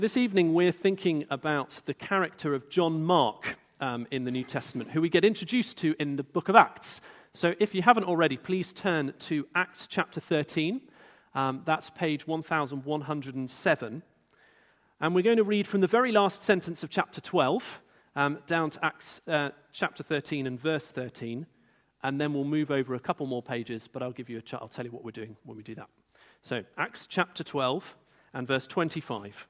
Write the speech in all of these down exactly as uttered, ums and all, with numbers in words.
This evening we're thinking about the character of John Mark um, in the New Testament, who we get introduced to in the book of Acts. So if you haven't already, please turn to Acts chapter thirteen. Um, that's page one thousand one hundred seven. And we're going to read from the very last sentence of chapter twelve um, down to Acts uh, chapter thirteen and verse thirteen. And then we'll move over a couple more pages, but I'll give you a ch- I'll tell you what we're doing when we do that. So Acts chapter twelve and verse twenty-five.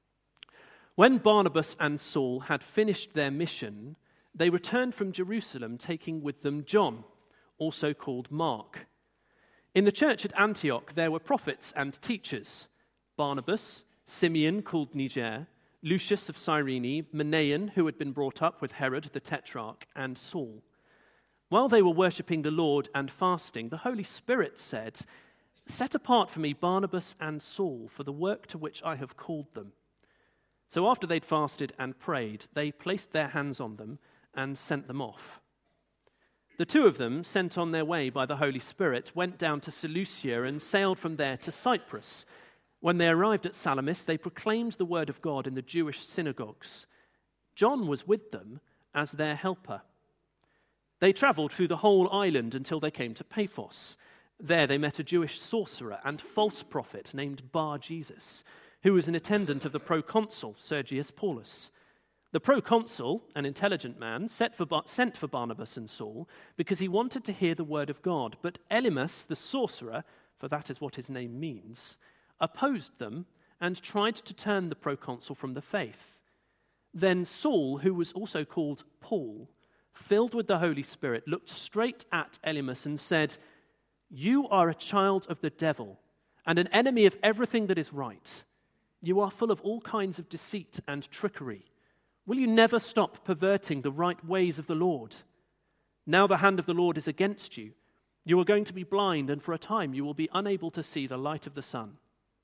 When Barnabas and Saul had finished their mission, they returned from Jerusalem, taking with them John, also called Mark. In the church at Antioch there were prophets and teachers: Barnabas, Simeon called Niger, Lucius of Cyrene, Manaen, who had been brought up with Herod the Tetrarch, and Saul. While they were worshipping the Lord and fasting, the Holy Spirit said, "Set apart for me Barnabas and Saul for the work to which I have called them." So after they'd fasted and prayed, they placed their hands on them and sent them off. The two of them, sent on their way by the Holy Spirit, went down to Seleucia and sailed from there to Cyprus. When they arrived at Salamis, they proclaimed the word of God in the Jewish synagogues. John was with them as their helper. They traveled through the whole island until they came to Paphos. There they met a Jewish sorcerer and false prophet named Bar-Jesus, who was an attendant of the proconsul, Sergius Paulus. The proconsul, an intelligent man, sent for, Bar- sent for Barnabas and Saul because he wanted to hear the word of God. But Elymas, the sorcerer, for that is what his name means, opposed them and tried to turn the proconsul from the faith. Then Saul, who was also called Paul, filled with the Holy Spirit, looked straight at Elymas and said, "You are a child of the devil and an enemy of everything that is right. You are full of all kinds of deceit and trickery. Will you never stop perverting the right ways of the Lord? Now the hand of the Lord is against you. You are going to be blind, and for a time you will be unable to see the light of the sun."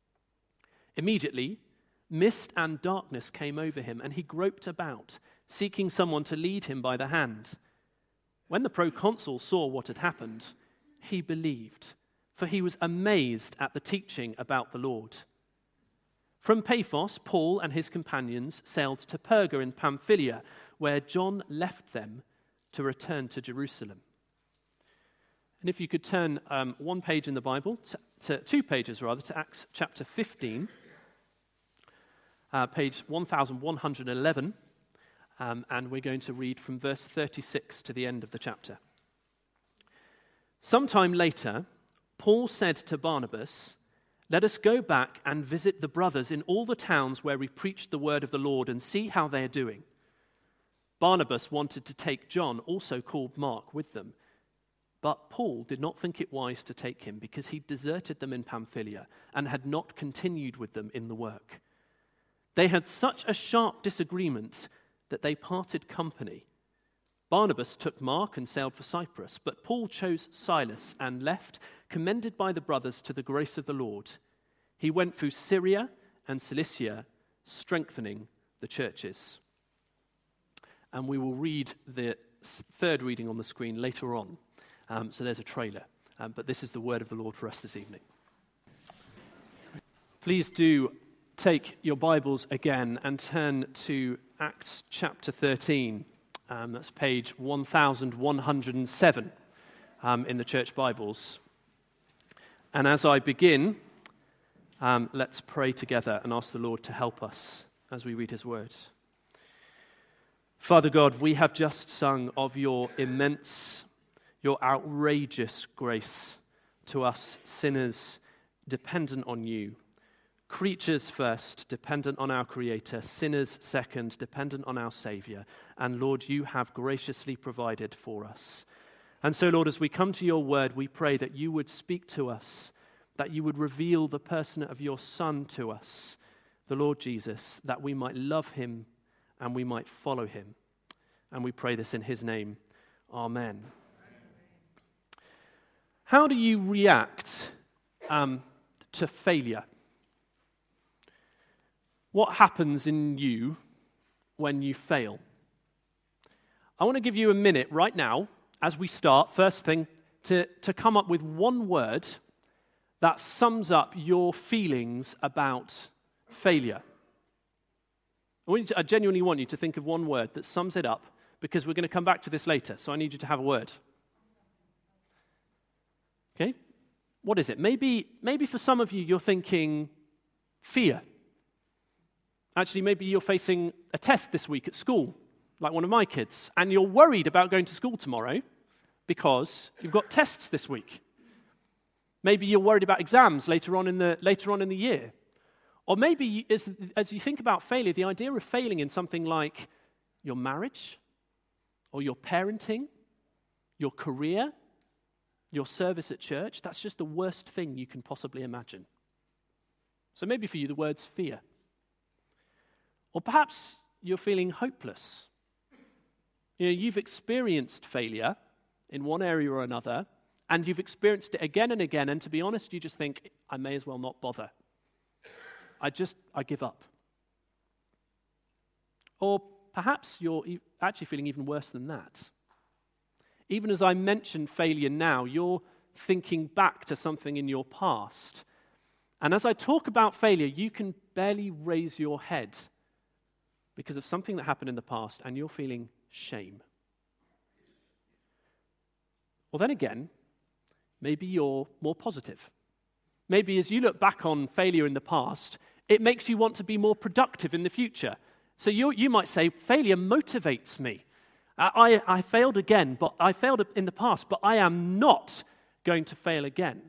Immediately, mist and darkness came over him, and he groped about, seeking someone to lead him by the hand. When the proconsul saw what had happened, he believed, for he was amazed at the teaching about the Lord. From Paphos, Paul and his companions sailed to Perga in Pamphylia, where John left them to return to Jerusalem. And if you could turn um, one page in the Bible, to, to two pages rather, to Acts chapter fifteen, uh, page one thousand one hundred eleven, um, and we're going to read from verse thirty-six to the end of the chapter. Sometime later, Paul said to Barnabas, "Let us go back and visit the brothers in all the towns where we preached the word of the Lord and see how they are doing." Barnabas wanted to take John, also called Mark, with them, but Paul did not think it wise to take him because he deserted them in Pamphylia and had not continued with them in the work. They had such a sharp disagreement that they parted company. Barnabas took Mark and sailed for Cyprus, but Paul chose Silas and left, commended by the brothers to the grace of the Lord. He went through Syria and Cilicia, strengthening the churches. And we will read the third reading on the screen later on. Um, so there's a trailer. Um, but this is the word of the Lord for us this evening. Please do take your Bibles again and turn to Acts chapter thirteen. Um, that's page one thousand one hundred seven um, in the church Bibles. And as I begin, um, let's pray together and ask the Lord to help us as we read his word. Father God, we have just sung of your immense, your outrageous grace to us sinners dependent on you. Creatures first, dependent on our Creator. Sinners second, dependent on our Savior. And Lord, you have graciously provided for us. And so, Lord, as we come to your word, we pray that you would speak to us, that you would reveal the person of your Son to us, the Lord Jesus, that we might love him and we might follow him. And we pray this in his name. Amen. How do you react um, to failure? What happens in you when you fail? I want to give you a minute right now, as we start, first thing, to, to come up with one word that sums up your feelings about failure. I, want you to, I genuinely want you to think of one word that sums it up, because we're going to come back to this later, so I need you to have a word. Okay? What is it? Maybe, maybe for some of you, you're thinking fear. Actually, maybe you're facing a test this week at school, like one of my kids, and you're worried about going to school tomorrow because you've got tests this week. Maybe you're worried about exams later on in the, later on in the year. Or maybe you, as, as you think about failure, the idea of failing in something like your marriage, or your parenting, your career, your service at church, that's just the worst thing you can possibly imagine. So maybe for you, the word's fear. Or perhaps you're feeling hopeless. You know, you've experienced failure in one area or another, and you've experienced it again and again, and to be honest, you just think, I may as well not bother. I just, I give up. Or perhaps you're actually feeling even worse than that. Even as I mention failure now, you're thinking back to something in your past. And as I talk about failure, you can barely raise your head because of something that happened in the past, and you're feeling shame. Or then again, maybe you're more positive. Maybe as you look back on failure in the past, it makes you want to be more productive in the future. So you, you might say, failure motivates me. I, I, I failed again, but I failed in the past, but I am not going to fail again.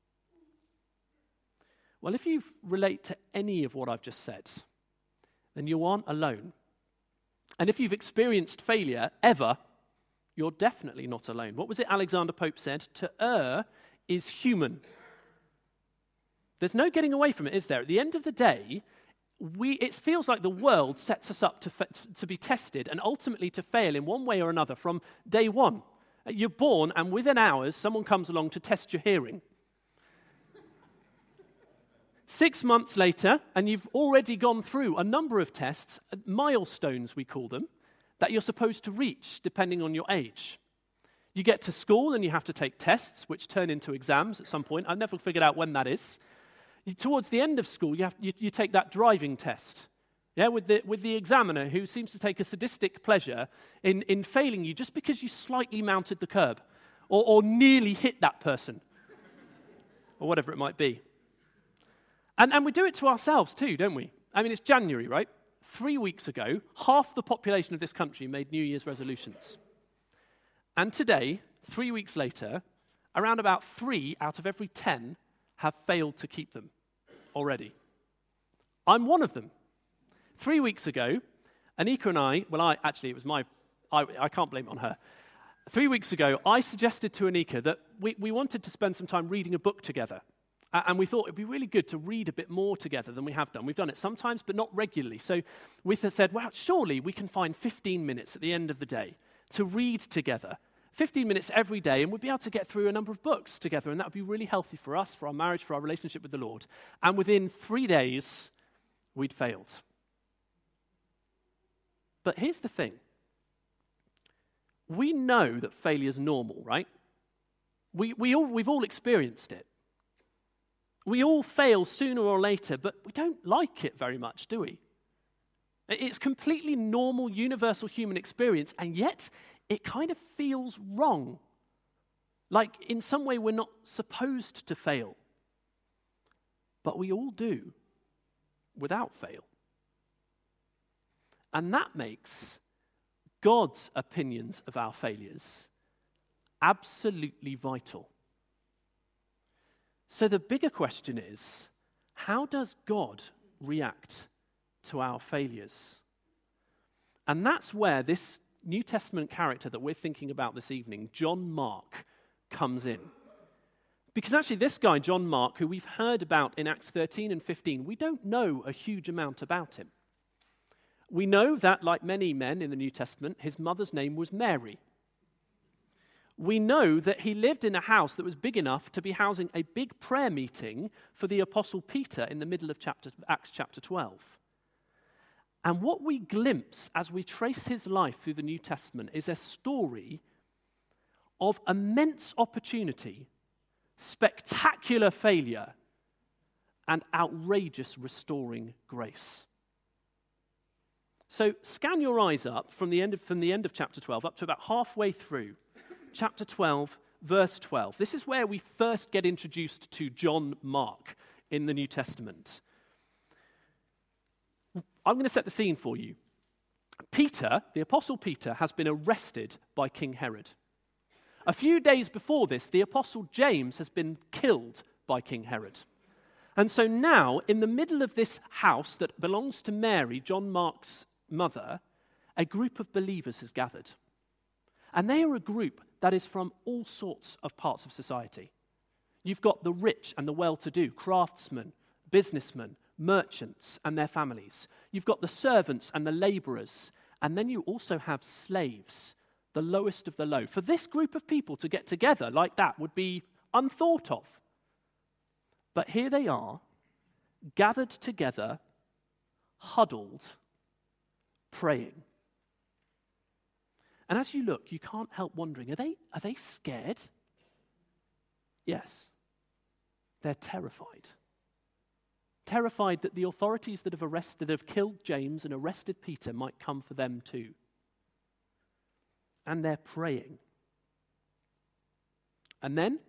Well, if you relate to any of what I've just said, then you aren't alone. And if you've experienced failure ever, you're definitely not alone. What was it Alexander Pope said? To err is human. There's no getting away from it, is there? At the end of the day, we, it feels like the world sets us up to, to be tested and ultimately to fail in one way or another from day one. You're born, and within hours, someone comes along to test your hearing. Six months later, and you've already gone through a number of tests, milestones we call them, that you're supposed to reach depending on your age. You get to school and you have to take tests, which turn into exams at some point. I've never figured out when that is. You, towards the end of school, you, have, you, you take that driving test, yeah, with the, with the examiner who seems to take a sadistic pleasure in, in failing you just because you slightly mounted the curb or, or nearly hit that person or whatever it might be. And, and we do it to ourselves too, don't we? I mean, it's January, right? Three weeks ago, half the population of this country made New Year's resolutions. And today, three weeks later, around about three out of every ten have failed to keep them already. I'm one of them. Three weeks ago, Anika and I, well, I actually, it was my, I, I can't blame it on her. Three weeks ago, I suggested to Anika that we, we wanted to spend some time reading a book together. Uh, and we thought it'd be really good to read a bit more together than we have done. We've done it sometimes, but not regularly. So we said, well, surely we can find fifteen minutes at the end of the day to read together. fifteen minutes every day, and we'd be able to get through a number of books together, and that would be really healthy for us, for our marriage, for our relationship with the Lord. And within three days, we'd failed. But here's the thing. We know that failure is normal, right? We, we all, we've all experienced it. We all fail sooner or later, but we don't like it very much, do we? It's completely normal, universal human experience, and yet it kind of feels wrong. Like in some way we're not supposed to fail. But we all do, without fail. And that makes God's opinions of our failures absolutely vital. So the bigger question is, how does God react to our failures? And that's where this New Testament character that we're thinking about this evening, John Mark, comes in. Because actually this guy, John Mark, who we've heard about in Acts thirteen and fifteen, we don't know a huge amount about him. We know that, like many men in the New Testament, his mother's name was Mary. We know that he lived in a house that was big enough to be housing a big prayer meeting for the Apostle Peter in the middle of chapter, Acts chapter twelve. And what we glimpse as we trace his life through the New Testament is a story of immense opportunity, spectacular failure, and outrageous restoring grace. So scan your eyes up from the end of, from the end of chapter twelve up to about halfway through. Chapter twelve, verse twelve. This is where we first get introduced to John Mark in the New Testament. I'm going to set the scene for you. Peter, the Apostle Peter, has been arrested by King Herod. A few days before this, the Apostle James has been killed by King Herod. And so now, in the middle of this house that belongs to Mary, John Mark's mother, a group of believers has gathered. And they are a group that is from all sorts of parts of society. You've got the rich and the well-to-do, craftsmen, businessmen, merchants and their families. You've got the servants and the laborers. And then you also have slaves, the lowest of the low. For this group of people to get together like that would be unthought of. But here they are, gathered together, huddled, praying. And as you look, you can't help wondering, are they, are they scared? Yes. They're terrified. Terrified that the authorities that have arrested, that have killed James and arrested Peter might come for them too. And they're praying. And then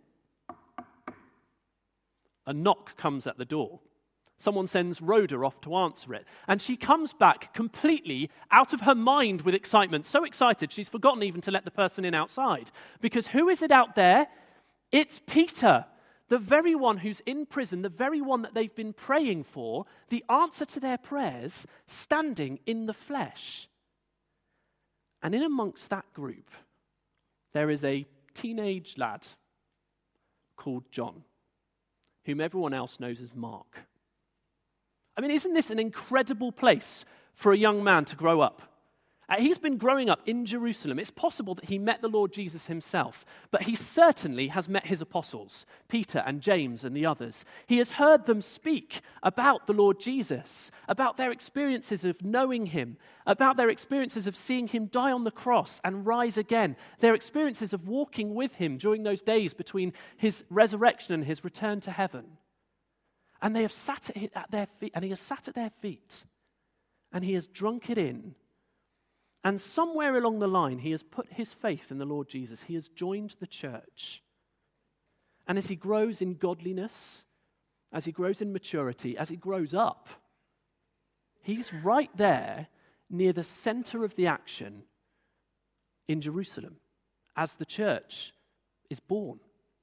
a knock comes at the door. Someone sends Rhoda off to answer it. And she comes back completely out of her mind with excitement. So excited, she's forgotten even to let the person in outside. Because who is it out there? It's Peter, the very one who's in prison, the very one that they've been praying for, the answer to their prayers, standing in the flesh. And in amongst that group, there is a teenage lad called John, whom everyone else knows as Mark. I mean, isn't this an incredible place for a young man to grow up? Uh, he's been growing up in Jerusalem. It's possible that he met the Lord Jesus himself, but he certainly has met his apostles, Peter and James and the others. He has heard them speak about the Lord Jesus, about their experiences of knowing him, about their experiences of seeing him die on the cross and rise again, their experiences of walking with him during those days between his resurrection and his return to heaven. And they have sat at their feet, and he has sat at their feet, and he has drunk it in. And somewhere along the line, he has put his faith in the Lord Jesus. He has joined the church. And as he grows in godliness, as he grows in maturity, as he grows up, he's right there near the center of the action in Jerusalem as the church is born.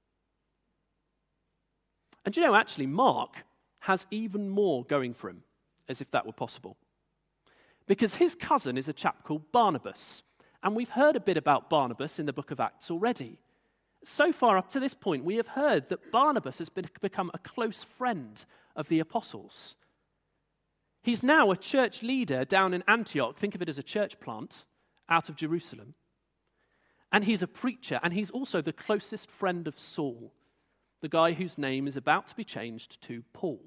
And you know, actually, Mark has even more going for him, as if that were possible. Because his cousin is a chap called Barnabas. And we've heard a bit about Barnabas in the book of Acts already. So far up to this point, we have heard that Barnabas has been, become a close friend of the apostles. He's now a church leader down in Antioch. Think of it as a church plant out of Jerusalem. And he's a preacher, and he's also the closest friend of Saul, the guy whose name is about to be changed to Paul.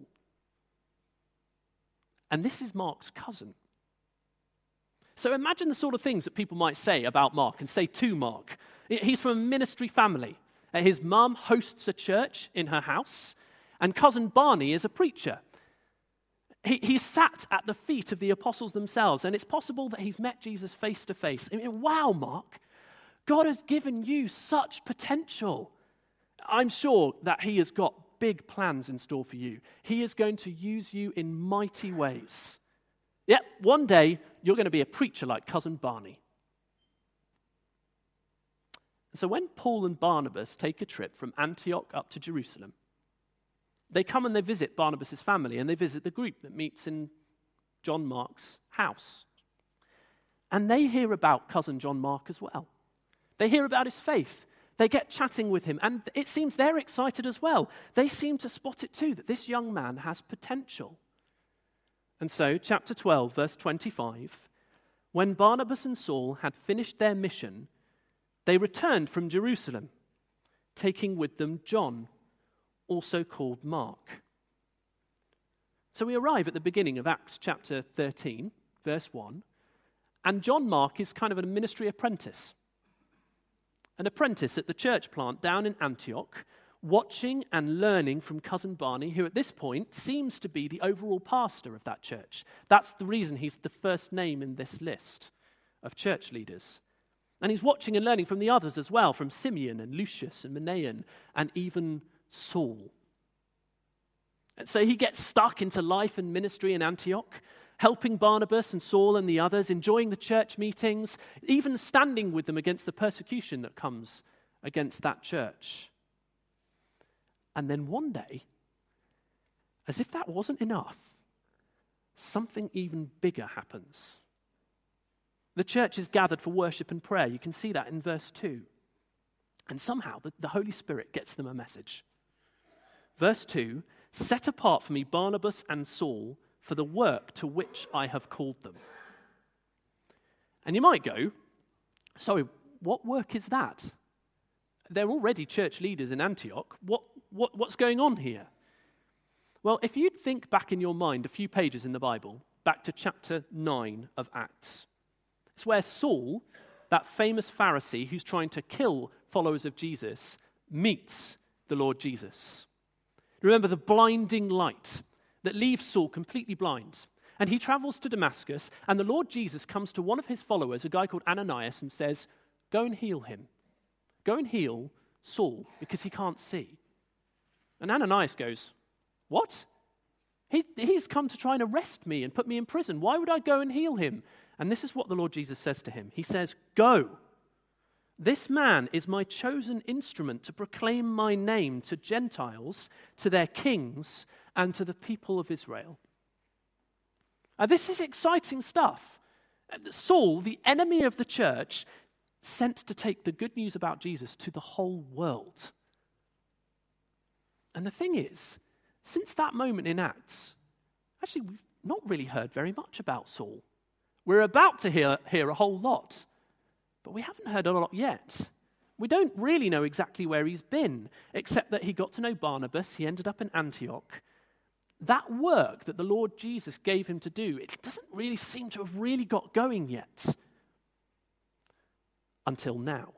And this is Mark's cousin. So imagine the sort of things that people might say about Mark and say to Mark. He's from a ministry family. His mum hosts a church in her house, and cousin Barney is a preacher. He, he's sat at the feet of the apostles themselves, and it's possible that he's met Jesus face to face. I mean, wow, Mark, God has given you such potential. I'm sure that he has got big plans in store for you. He is going to use you in mighty ways. Yep, one day you're going to be a preacher like cousin Barney. So when Paul and Barnabas take a trip from Antioch up to Jerusalem, they come and they visit Barnabas' family, and they visit the group that meets in John Mark's house. And they hear about cousin John Mark as well. They hear about his faith. They get chatting with him, and it seems they're excited as well. They seem to spot it too, that this young man has potential. And so, chapter twelve, verse twenty-five, when Barnabas and Saul had finished their mission, they returned from Jerusalem, taking with them John, also called Mark. So we arrive at the beginning of Acts chapter thirteen, verse one, and John Mark is kind of a ministry apprentice. An apprentice at the church plant down in Antioch, watching and learning from Cousin Barney, who at this point seems to be the overall pastor of that church. That's the reason he's the first name in this list of church leaders. And he's watching and learning from the others as well, from Simeon and Lucius and Manaen and even Saul. And so he gets stuck into life and ministry in Antioch, helping Barnabas and Saul and the others, enjoying the church meetings, even standing with them against the persecution that comes against that church. And then one day, as if that wasn't enough, something even bigger happens. The church is gathered for worship and prayer. You can see that in verse two. And somehow the, the Holy Spirit gets them a message. Verse two, set apart for me Barnabas and Saul for the work to which I have called them. And you might go, sorry, what work is that? They're already church leaders in Antioch. What, what, what's going on here? Well, if you'd think back in your mind a few pages in the Bible, back to chapter nine of Acts, it's where Saul, that famous Pharisee who's trying to kill followers of Jesus, meets the Lord Jesus. Remember the blinding light that leaves Saul completely blind. And he travels to Damascus, and the Lord Jesus comes to one of his followers, a guy called Ananias, and says, go and heal him. Go and heal Saul, because he can't see. And Ananias goes, what? He, he's come to try and arrest me and put me in prison. Why would I go and heal him? And this is what the Lord Jesus says to him. He says, go. This man is my chosen instrument to proclaim my name to Gentiles, to their kings, and to the people of Israel. Now, this is exciting stuff. Saul, the enemy of the church, sent to take the good news about Jesus to the whole world. And the thing is, since that moment in Acts, actually we've not really heard very much about Saul. We're about to hear, hear a whole lot, but we haven't heard a lot yet. We don't really know exactly where he's been, except that he got to know Barnabas, he ended up in Antioch. That work that the Lord Jesus gave him to do, it doesn't really seem to have really got going yet. Until now.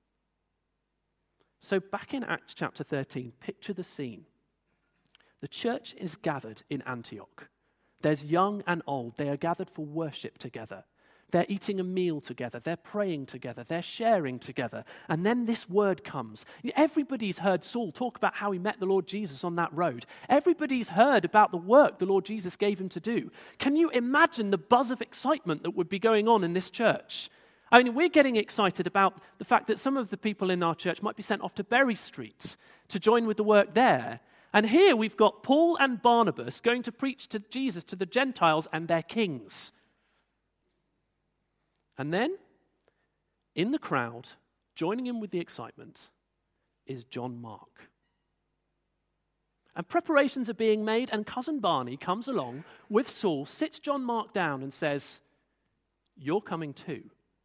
So back in Acts chapter thirteen, picture the scene. The church is gathered in Antioch. There's young and old. They are gathered for worship together. They're eating a meal together. They're praying together. They're sharing together. And then this word comes. Everybody's heard Saul talk about how he met the Lord Jesus on that road. Everybody's heard about the work the Lord Jesus gave him to do. Can you imagine the buzz of excitement that would be going on in this church? I mean, we're getting excited about the fact that some of the people in our church might be sent off to Berry Street to join with the work there. And here we've got Paul and Barnabas going to preach to Jesus to the Gentiles and their kings. And then, in the crowd, joining in with the excitement, is John Mark. And preparations are being made, and Cousin Barney comes along with Saul, sits John Mark down and says, you're coming too.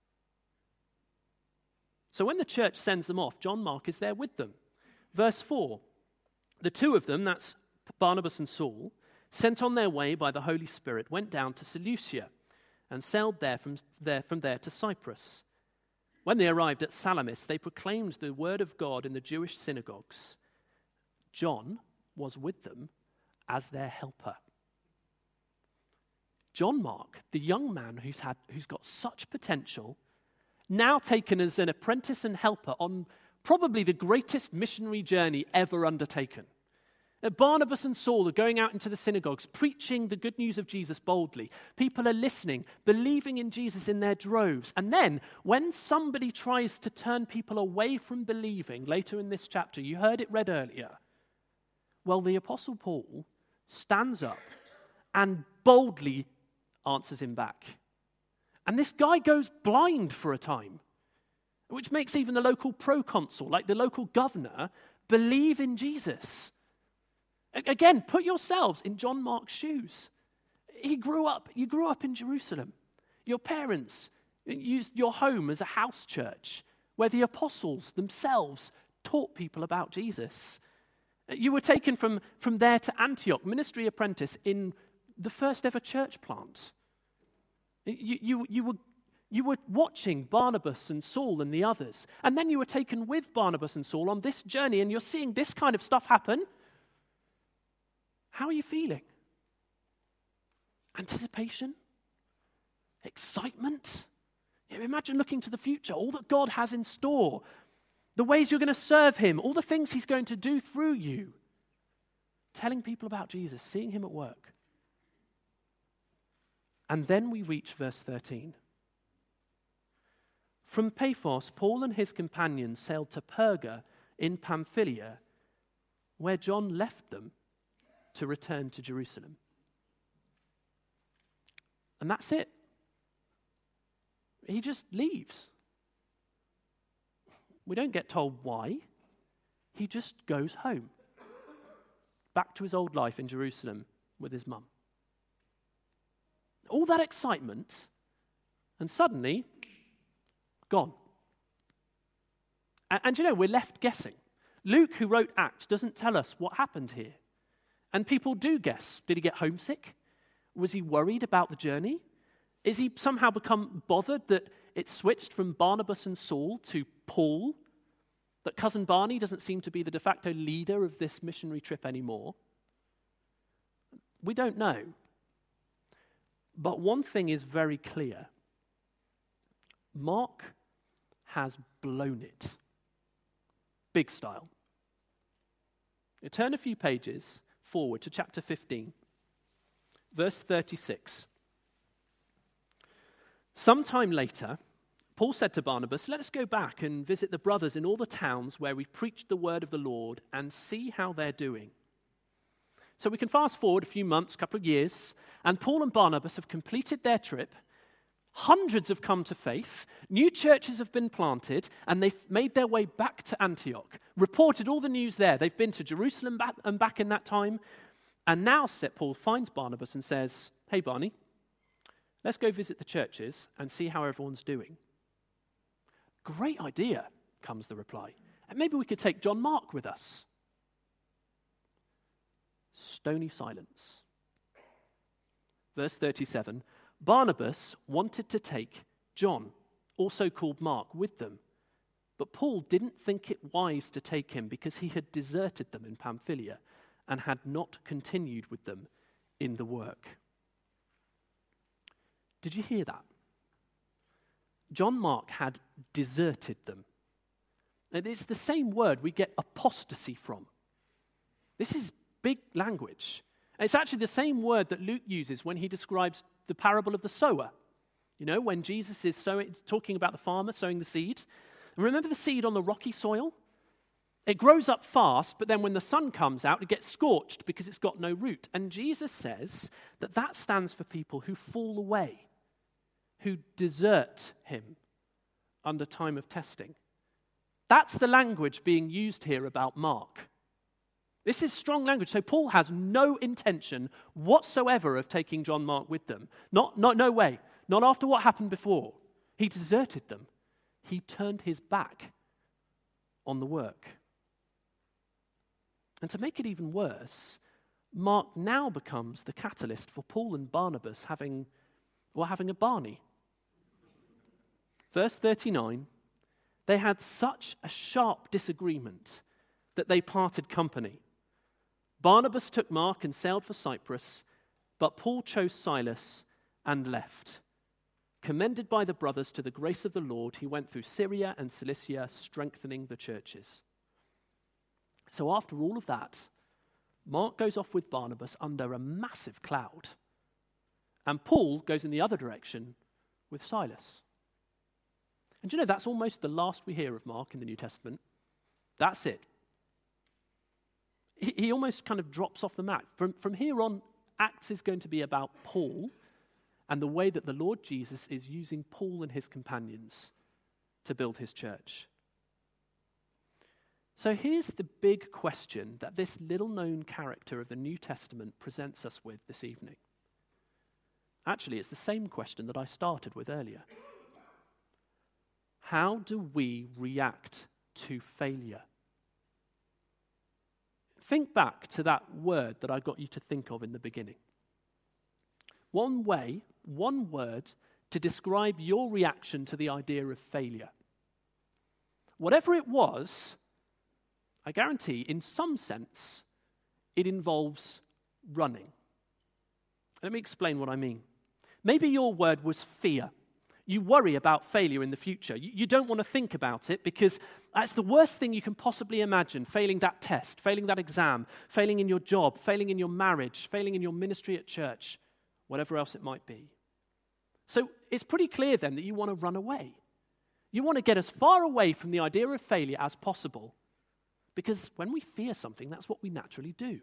So when the church sends them off, John Mark is there with them. Verse four, the two of them, that's Barnabas and Saul, sent on their way by the Holy Spirit, went down to Seleucia and sailed there from there, from there to Cyprus. When they arrived at Salamis, they proclaimed the word of God in the Jewish synagogues. John was with them as their helper. John Mark, the young man who's had, who's got such potential, now taken as an apprentice and helper on probably the greatest missionary journey ever undertaken. Barnabas and Saul are going out into the synagogues, preaching the good news of Jesus boldly. People are listening, believing in Jesus in their droves. And then, when somebody tries to turn people away from believing, later in this chapter, you heard it read earlier, well, the Apostle Paul stands up and boldly answers him back. And this guy goes blind for a time, which makes even the local proconsul, like the local governor, believe in Jesus. Again, put yourselves in John Mark's shoes. He grew up, you grew up in Jerusalem. Your parents used your home as a house church where the apostles themselves taught people about Jesus. You were taken from, from there to Antioch, ministry apprentice in the first ever church plant. You, you, you, were, You were watching Barnabas and Saul and the others, and then you were taken with Barnabas and Saul on this journey, and you're seeing this kind of stuff happen. How are you feeling? Anticipation? Excitement? You know, imagine looking to the future, all that God has in store, the ways you're going to serve him, all the things he's going to do through you. Telling people about Jesus, seeing him at work. And then we reach verse thirteen. From Paphos, Paul and his companions sailed to Perga in Pamphylia, where John left them to return to Jerusalem. And that's it. He just leaves. We don't get told why. He just goes home. Back to his old life in Jerusalem with his mum. All that excitement, and suddenly, gone. And, and you know, we're left guessing. Luke, who wrote Acts, doesn't tell us what happened here. And people do guess. Did he get homesick? Was he worried about the journey? Is he somehow become bothered that it switched from Barnabas and Saul to Paul? That cousin Barney doesn't seem to be the de facto leader of this missionary trip anymore? We don't know. But one thing is very clear. Mark has blown it. Big style. You turn a few pages forward to chapter fifteen, verse thirty-six. Sometime later, Paul said to Barnabas, "Let us go back and visit the brothers in all the towns where we've preached the word of the Lord and see how they're doing." So we can fast forward a few months, a couple of years, and Paul and Barnabas have completed their trip. Hundreds have come to faith, new churches have been planted, and they've made their way back to Antioch, reported all the news there. They've been to Jerusalem and back in that time, and now Paul finds Barnabas and says, "Hey Barney, let's go visit the churches and see how everyone's doing." "Great idea," comes the reply. "And maybe we could take John Mark with us." Stony silence. Verse thirty-seven, Barnabas wanted to take John, also called Mark, with them. But Paul didn't think it wise to take him because he had deserted them in Pamphylia and had not continued with them in the work. Did you hear that? John Mark had deserted them. And it's the same word we get apostasy from. This is big language. It's actually the same word that Luke uses when he describes the parable of the sower. You know, when Jesus is sowing, talking about the farmer sowing the seed. And remember the seed on the rocky soil? It grows up fast, but then when the sun comes out, it gets scorched because it's got no root. And Jesus says that that stands for people who fall away, who desert him under time of testing. That's the language being used here about Mark. This is strong language. So Paul has no intention whatsoever of taking John Mark with them. Not, not, no way. Not after what happened before. He deserted them. He turned his back on the work. And to make it even worse, Mark now becomes the catalyst for Paul and Barnabas having, well, having a Barney. Verse thirty-nine, they had such a sharp disagreement that they parted company. Barnabas took Mark and sailed for Cyprus, but Paul chose Silas and left. Commended by the brothers to the grace of the Lord, he went through Syria and Cilicia, strengthening the churches. So after all of that, Mark goes off with Barnabas under a massive cloud, and Paul goes in the other direction with Silas. And you know, that's almost the last we hear of Mark in the New Testament. That's it. He, he almost kind of drops off the map. From, from here on, Acts is going to be about Paul and the way that the Lord Jesus is using Paul and his companions to build his church. So here's the big question that this little-known character of the New Testament presents us with this evening. Actually, it's the same question that I started with earlier. How do we react to failure? Think back to that word that I got you to think of in the beginning. One way, one word to describe your reaction to the idea of failure. Whatever it was, I guarantee, in some sense, it involves running. Let me explain what I mean. Maybe your word was fear. You worry about failure in the future. You, you don't want to think about it because that's the worst thing you can possibly imagine, failing that test, failing that exam, failing in your job, failing in your marriage, failing in your ministry at church, whatever else it might be. So it's pretty clear then that you want to run away. You want to get as far away from the idea of failure as possible because when we fear something, that's what we naturally do.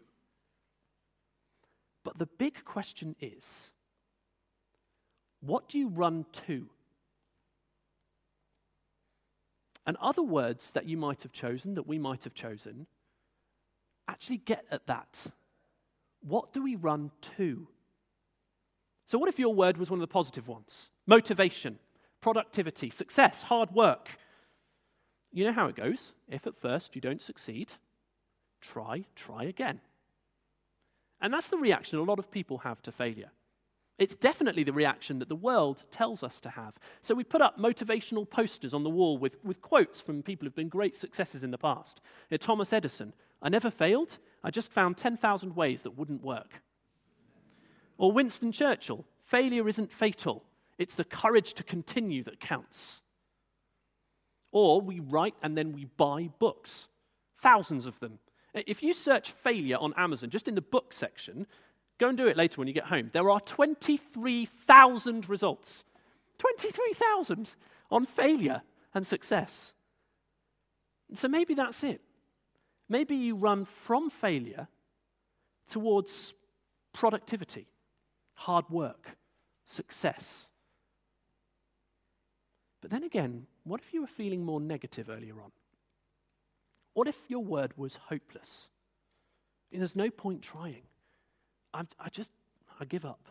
But the big question is, what do you run to? And other words that you might have chosen, that we might have chosen, actually get at that. What do we run to? So what if your word was one of the positive ones? Motivation, productivity, success, hard work. You know how it goes. If at first you don't succeed, try, try again. And that's the reaction a lot of people have to failure. It's definitely the reaction that the world tells us to have. So we put up motivational posters on the wall with, with quotes from people who've been great successes in the past. You know, Thomas Edison, I never failed, I just found ten thousand ways that wouldn't work. Or Winston Churchill, failure isn't fatal, it's the courage to continue that counts. Or we write and then we buy books, thousands of them. If you search failure on Amazon, just in the book section, go and do it later when you get home. There are twenty-three thousand results. twenty-three thousand on failure and success. So maybe that's it. Maybe you run from failure towards productivity, hard work, success. But then again, what if you were feeling more negative earlier on? What if your word was hopeless? There's no point trying. I, I just, I give up.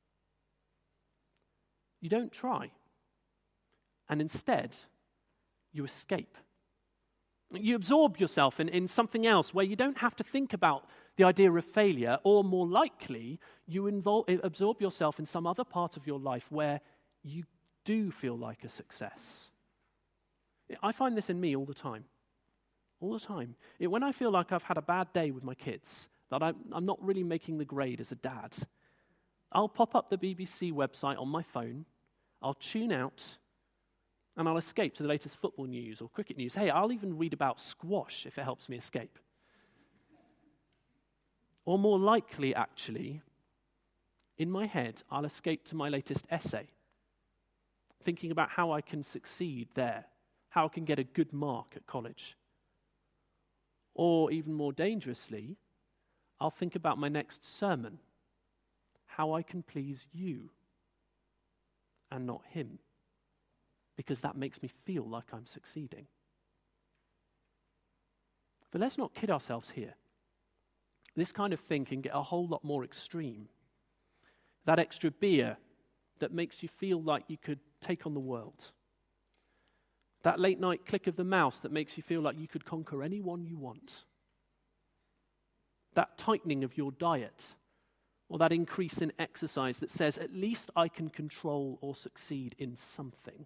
You don't try. And instead, you escape. You absorb yourself in, in something else where you don't have to think about the idea of failure, or more likely, you invol- absorb yourself in some other part of your life where you do feel like a success. I find this in me all the time. All the time. It, when I feel like I've had a bad day with my kids, that I'm, I'm not really making the grade as a dad, I'll pop up the B B C website on my phone, I'll tune out, and I'll escape to the latest football news or cricket news. Hey, I'll even read about squash if it helps me escape. Or more likely, actually, in my head, I'll escape to my latest essay, thinking about how I can succeed there, how I can get a good mark at college. Or even more dangerously, I'll think about my next sermon, how I can please you and not him, because that makes me feel like I'm succeeding. But let's not kid ourselves here. This kind of thing can get a whole lot more extreme. That extra beer that makes you feel like you could take on the world. That late night click of the mouse that makes you feel like you could conquer anyone you want. That tightening of your diet, or that increase in exercise that says, at least I can control or succeed in something.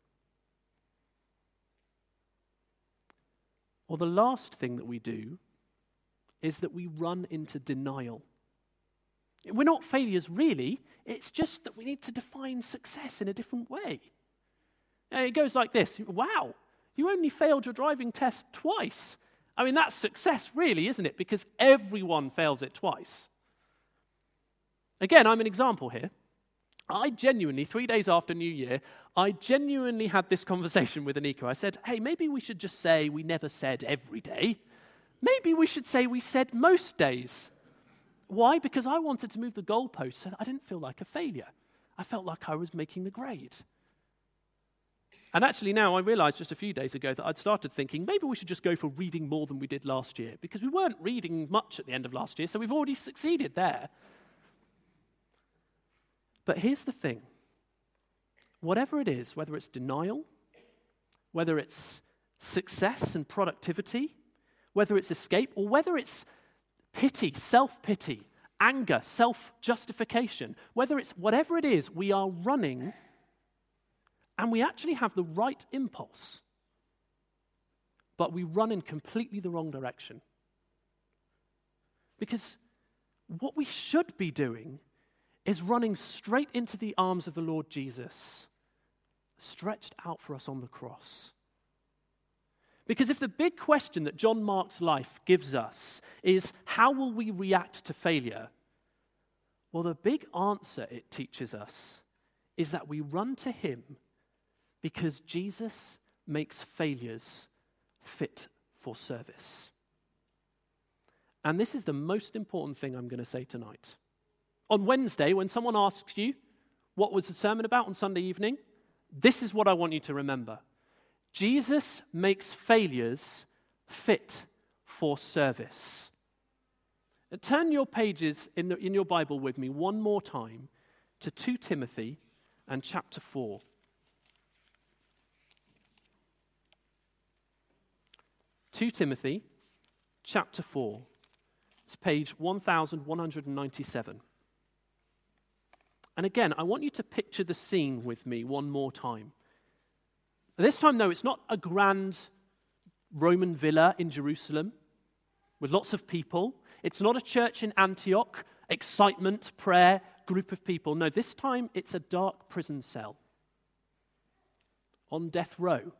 Or the last thing that we do is that we run into denial. We're not failures really, it's just that we need to define success in a different way. And it goes like this: wow, you only failed your driving test twice. I mean, that's success really, isn't it? Because everyone fails it twice. Again, I'm an example here. I genuinely, three days after New Year, I genuinely had this conversation with Anika. I said, hey, maybe we should just say we never said every day. Maybe we should say we said most days. Why? Because I wanted to move the goalpost so that I didn't feel like a failure. I felt like I was making the grade. And actually now I realized just a few days ago that I'd started thinking maybe we should just go for reading more than we did last year, because we weren't reading much at the end of last year, so we've already succeeded there. But here's the thing. Whatever it is, whether it's denial, whether it's success and productivity, whether it's escape, or whether it's pity, self-pity, anger, self-justification, whether it's whatever it is, we are running and we actually have the right impulse, but we run in completely the wrong direction. Because what we should be doing is running straight into the arms of the Lord Jesus, stretched out for us on the cross. Because if the big question that John Mark's life gives us is, how will we react to failure? Well, the big answer it teaches us is that we run to him because Jesus makes failures fit for service. And this is the most important thing I'm going to say tonight. On Wednesday, when someone asks you, what was the sermon about on Sunday evening? This is what I want you to remember. Jesus makes failures fit for service. Turn your pages in, the, in your Bible with me one more time to Second Timothy and chapter four. Second Timothy chapter four. It's page one thousand one hundred ninety-seven. And again, I want you to picture the scene with me one more time. This time, though, it's not a grand Roman villa in Jerusalem with lots of people. It's not a church in Antioch, excitement, prayer, group of people. No, this time it's a dark prison cell on death row.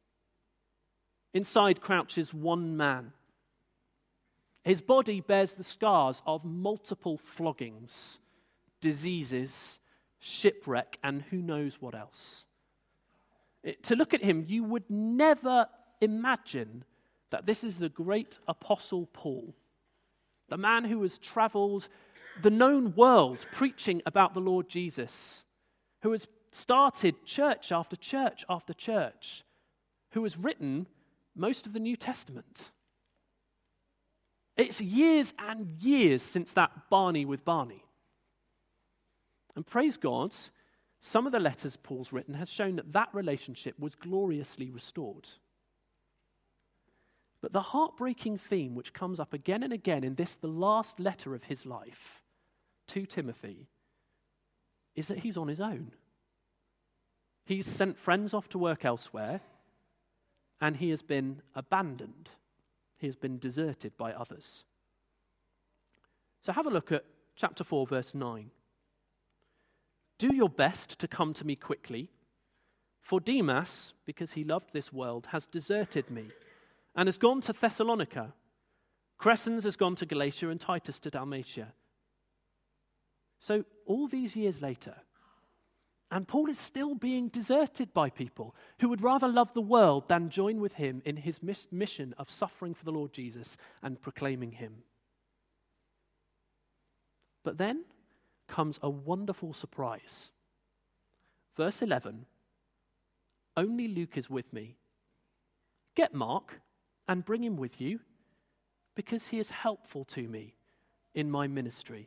Inside crouches one man. His body bears the scars of multiple floggings, diseases, shipwreck, and who knows what else. It, to look at him, you would never imagine that this is the great apostle Paul, the man who has traveled the known world preaching about the Lord Jesus, who has started church after church after church, who has written most of the New Testament. It's years and years since that Barney with Barney. And praise God, some of the letters Paul's written has shown that that relationship was gloriously restored. But the heartbreaking theme which comes up again and again in this, the last letter of his life, to Timothy, is that he's on his own. He's sent friends off to work elsewhere, and he has been abandoned. He has been deserted by others. So have a look at chapter four, verse nine. Do your best to come to me quickly, for Demas, because he loved this world, has deserted me and has gone to Thessalonica. Crescens has gone to Galatia and Titus to Dalmatia. So all these years later, and Paul is still being deserted by people who would rather love the world than join with him in his miss- mission of suffering for the Lord Jesus and proclaiming him. But then comes a wonderful surprise. Verse eleven, only Luke is with me. Get Mark and bring him with you, because he is helpful to me in my ministry.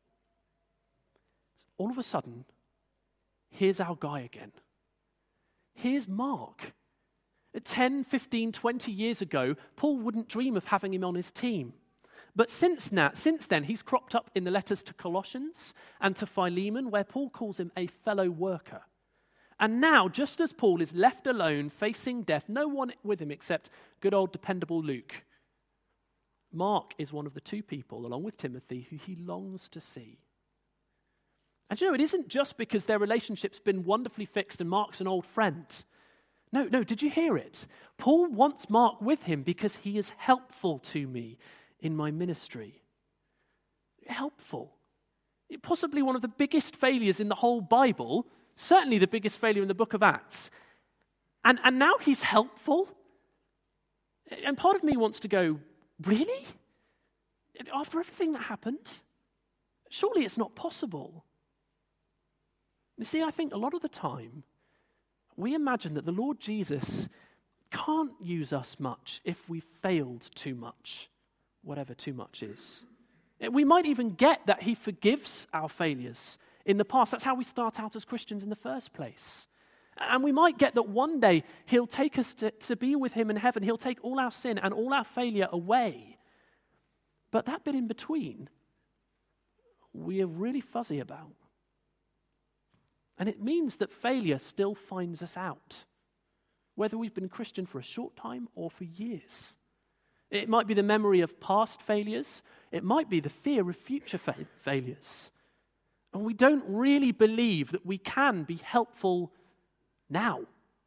All of a sudden, here's our guy again. Here's Mark. ten, fifteen, twenty years ago, Paul wouldn't dream of having him on his team. But since, now, since then, he's cropped up in the letters to Colossians and to Philemon, where Paul calls him a fellow worker. And now, just as Paul is left alone, facing death, no one with him except good old dependable Luke, Mark is one of the two people, along with Timothy, who he longs to see. And you know, it isn't just because their relationship's been wonderfully fixed and Mark's an old friend. No, no, did you hear it? Paul wants Mark with him because he is helpful to me in my ministry. Helpful. Possibly one of the biggest failures in the whole Bible, certainly the biggest failure in the book of Acts. And, and now he's helpful? And part of me wants to go, really? After everything that happened? Surely it's not possible. You see, I think a lot of the time, we imagine that the Lord Jesus can't use us much if we failed too much, whatever too much is. We might even get that he forgives our failures in the past. That's how we start out as Christians in the first place. And we might get that one day he'll take us to, to be with him in heaven. He'll take all our sin and all our failure away. But that bit in between, we are really fuzzy about. And it means that failure still finds us out, whether we've been Christian for a short time or for years. It might be the memory of past failures. It might be the fear of future fa- failures. And we don't really believe that we can be helpful now.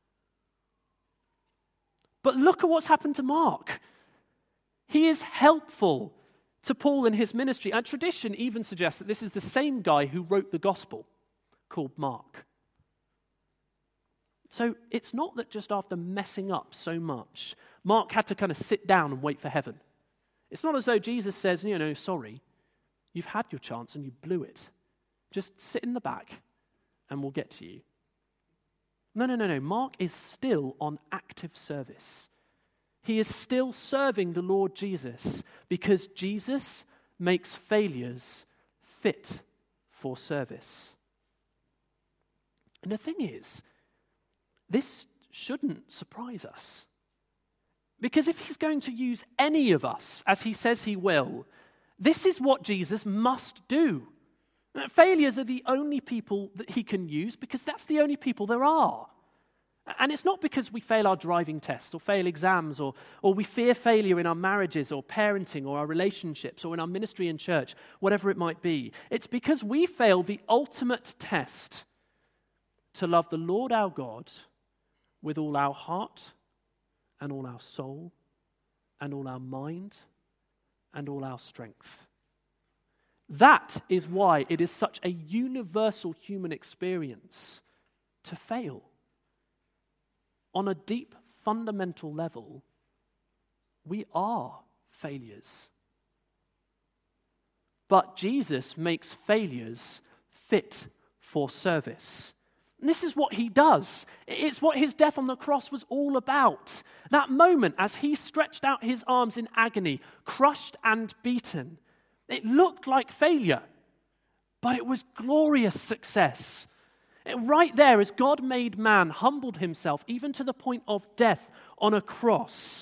But look at what's happened to Mark. He is helpful to Paul in his ministry. And tradition even suggests that this is the same guy who wrote the gospel, called Mark. So it's not that just after messing up so much, Mark had to kind of sit down and wait for heaven. It's not as though Jesus says, you know, sorry, you've had your chance and you blew it. Just sit in the back and we'll get to you. No, no, no, no. Mark is still on active service. He is still serving the Lord Jesus because Jesus makes failures fit for service. And the thing is, this shouldn't surprise us. Because if he's going to use any of us, as he says he will, this is what Jesus must do. Now, failures are the only people that he can use because that's the only people there are. And it's not because we fail our driving tests or fail exams or, or we fear failure in our marriages or parenting or our relationships or in our ministry in church, whatever it might be. It's because we fail the ultimate test to love the Lord our God with all our heart and all our soul and all our mind and all our strength. That is why it is such a universal human experience to fail. On a deep, fundamental level, we are failures. But Jesus makes failures fit for service. And this is what he does. It's what his death on the cross was all about. That moment as he stretched out his arms in agony, crushed and beaten, it looked like failure, but it was glorious success. Right there, as God made man, humbled himself even to the point of death on a cross,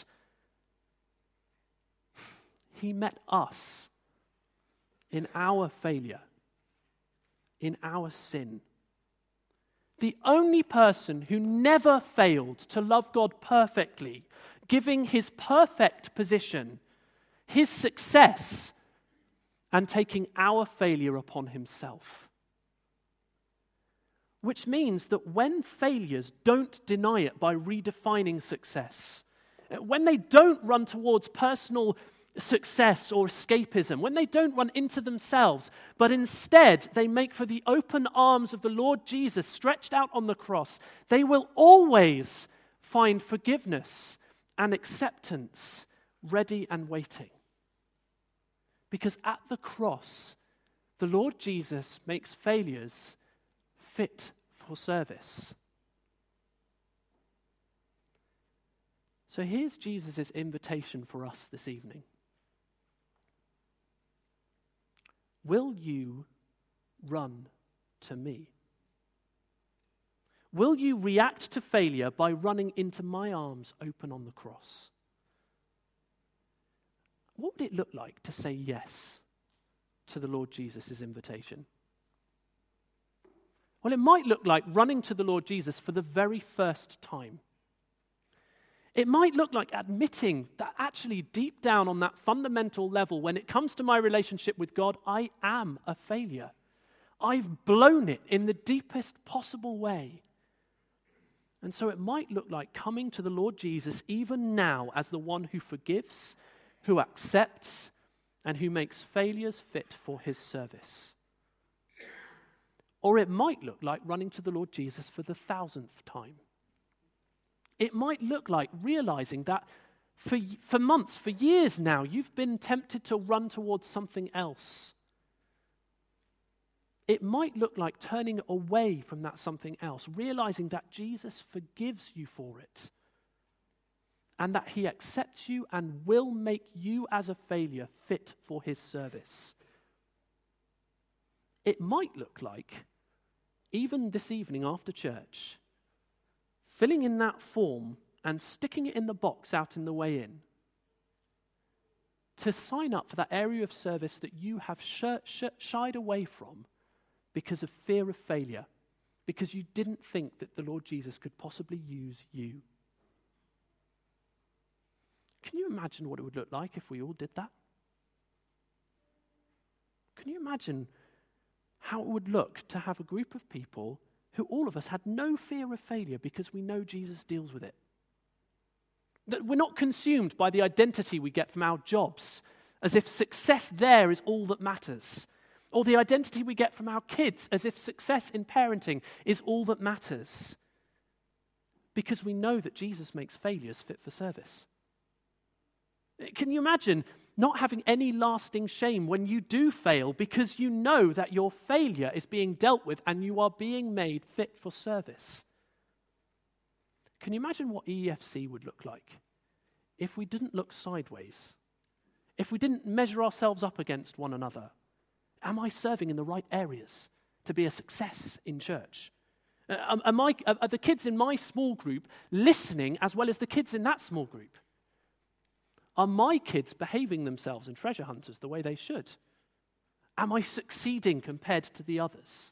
he met us in our failure, in our sin. The only person who never failed to love God perfectly, giving his perfect position, his success, and taking our failure upon himself. Which means that when failures don't deny it by redefining success, when they don't run towards personal success or escapism, when they don't run into themselves, but instead they make for the open arms of the Lord Jesus stretched out on the cross, they will always find forgiveness and acceptance ready and waiting. Because at the cross, the Lord Jesus makes failures fit for service. So here's Jesus' invitation for us this evening. Will you run to me? Will you react to failure by running into my arms open on the cross? What would it look like to say yes to the Lord Jesus' invitation? Well, it might look like running to the Lord Jesus for the very first time. It might look like admitting that actually deep down on that fundamental level, when it comes to my relationship with God, I am a failure. I've blown it in the deepest possible way. And so it might look like coming to the Lord Jesus even now as the one who forgives, who accepts, and who makes failures fit for his service. Or it might look like running to the Lord Jesus for the thousandth time. It might look like realizing that for, for months, for years now, you've been tempted to run towards something else. It might look like turning away from that something else, realizing that Jesus forgives you for it, and that he accepts you and will make you as a failure fit for his service. It might look like, even this evening after church, filling in that form and sticking it in the box out in the way in, to sign up for that area of service that you have sh- sh- shied away from because of fear of failure because you didn't think that the Lord Jesus could possibly use you. Can you imagine what it would look like if we all did that? Can you imagine how it would look to have a group of people who all of us had no fear of failure because we know Jesus deals with it? That we're not consumed by the identity we get from our jobs, as if success there is all that matters. Or the identity we get from our kids, as if success in parenting is all that matters. Because we know that Jesus makes failures fit for service. Can you imagine not having any lasting shame when you do fail because you know that your failure is being dealt with and you are being made fit for service? Can you imagine what E F C would look like if we didn't look sideways? If we didn't measure ourselves up against one another? Am I serving in the right areas to be a success in church? Uh, am I, are the kids in my small group listening as well as the kids in that small group? Are my kids behaving themselves in treasure hunters the way they should? Am I succeeding compared to the others?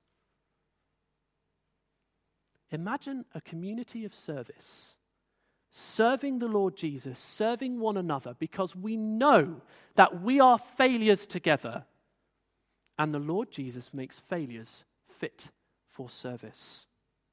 Imagine a community of service, serving the Lord Jesus, serving one another because we know that we are failures together, and the Lord Jesus makes failures fit for service.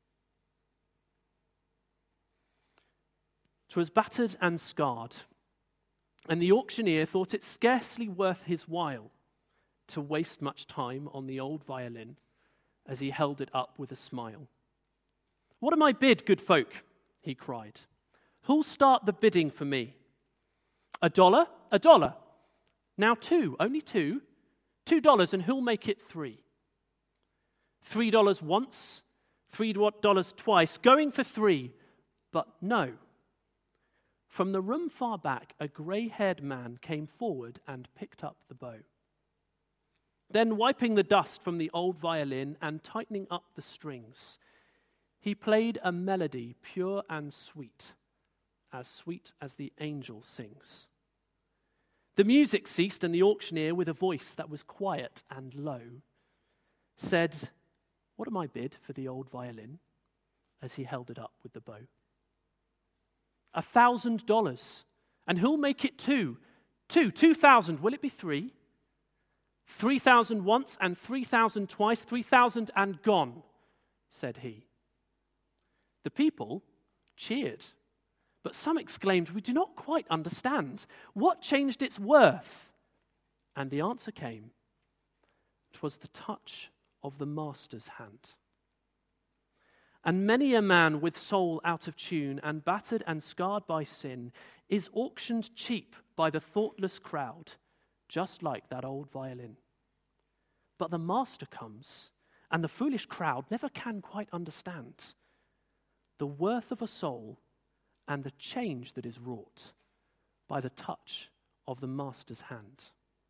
'Twas battered and scarred, and the auctioneer thought it scarcely worth his while to waste much time on the old violin as he held it up with a smile. "What am I bid, good folk?" he cried. "Who'll start the bidding for me? A dollar? A dollar. Now two, only two. Two dollars, and who'll make it three? Three dollars once, three dollars twice, going for three, but no." From the room far back, a grey-haired man came forward and picked up the bow. Then, wiping the dust from the old violin and tightening up the strings, he played a melody pure and sweet, as sweet as the angel sings. The music ceased, and the auctioneer, with a voice that was quiet and low, said, "What am I bid for the old violin?" as he held it up with the bow. "A thousand dollars. And who'll make it two? Two, two thousand. Will it be three? Three thousand once and three thousand twice, three thousand and gone," said he. The people cheered, but some exclaimed, "We do not quite understand. What changed its worth?" And the answer came, "'Twas the touch of the master's hand." And many a man with soul out of tune and battered and scarred by sin is auctioned cheap by the thoughtless crowd, just like that old violin. But the master comes, and the foolish crowd never can quite understand the worth of a soul and the change that is wrought by the touch of the master's hand.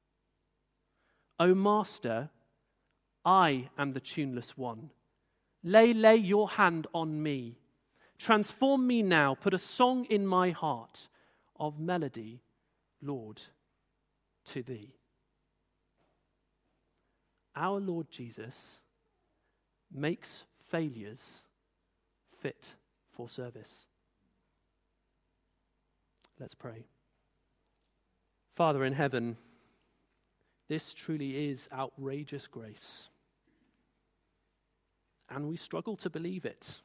"O master, I am the tuneless one. Lay, lay your hand on me. Transform me now, put a song in my heart of melody, Lord, to thee." Our Lord Jesus makes failures fit for service. Let's pray. Father in heaven, this truly is outrageous grace. And we struggle to believe it.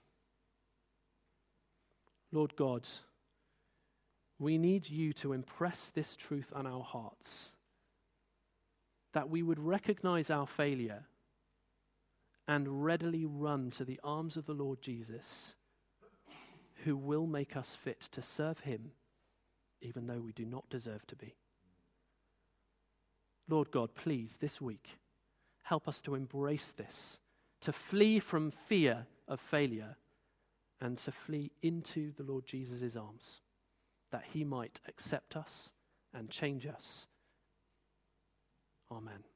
Lord God, we need you to impress this truth on our hearts, that we would recognize our failure and readily run to the arms of the Lord Jesus, who will make us fit to serve him, even though we do not deserve to be. Lord God, please, this week, help us to embrace this, to flee from fear of failure and to flee into the Lord Jesus' arms, that he might accept us and change us. Amen.